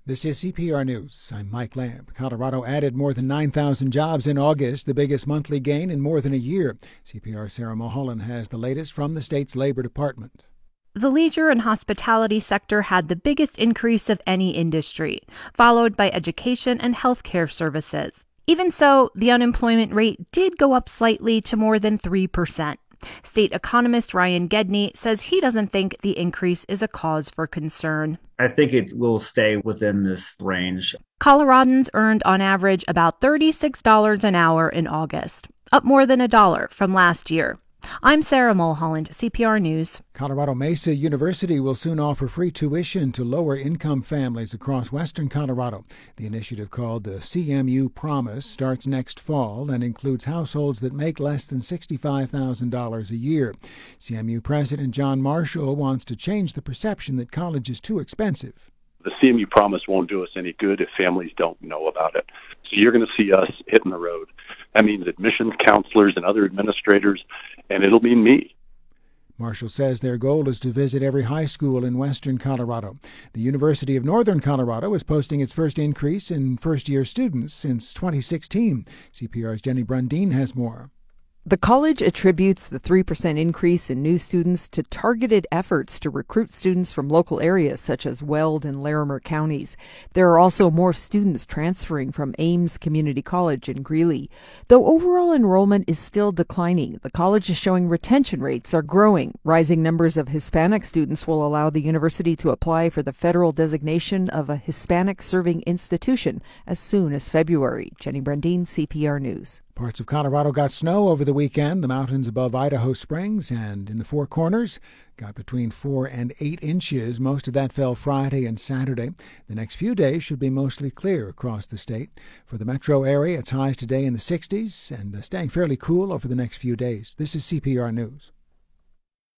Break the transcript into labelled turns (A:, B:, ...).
A: This is CPR News. I'm Mike Lamb. Colorado added more than 9,000 jobs in August, the biggest monthly gain in more than a year. CPR's Sarah Mulholland has the latest from the state's Labor Department.
B: The leisure and hospitality sector had the biggest increase of any industry, followed by education and healthcare services. Even so, the unemployment rate did go up slightly to more than 3%. State economist Ryan Gedney says he doesn't think the increase is a cause for concern.
C: I think it will stay within this range.
B: Coloradans earned on average about $36 an hour in August, up more than $1 from last year. I'm Sarah Mulholland, CPR News.
A: Colorado Mesa University will soon offer free tuition to lower-income families across western Colorado. The initiative, called the CMU Promise, starts next fall and includes households that make less than $65,000 a year. CMU President John Marshall wants to change the perception that college is too expensive.
D: The CMU Promise won't do us any good if families don't know about it. So you're going to see us hitting the road. That means admissions counselors and other administrators, and it'll mean me.
A: Marshall says their goal is to visit every high school in western Colorado. The University of Northern Colorado is posting its first increase in first-year students since 2016. CPR's Jenny Brundin has more.
E: The college attributes the 3% increase in new students to targeted efforts to recruit students from local areas such as Weld and Larimer counties. There are also more students transferring from Ames Community College in Greeley. Though overall enrollment is still declining, the college is showing retention rates are growing. Rising numbers of Hispanic students will allow the university to apply for the federal designation of a Hispanic serving institution as soon as February. Jenny Brundin, CPR News.
A: Parts of Colorado got snow over the weekend. The mountains above Idaho Springs and in the Four Corners got between 4 and 8 inches. Most of that fell Friday and Saturday. The next few days should be mostly clear across the state. For the metro area, it's highs today in the 60s and staying fairly cool over the next few days. This is CPR News.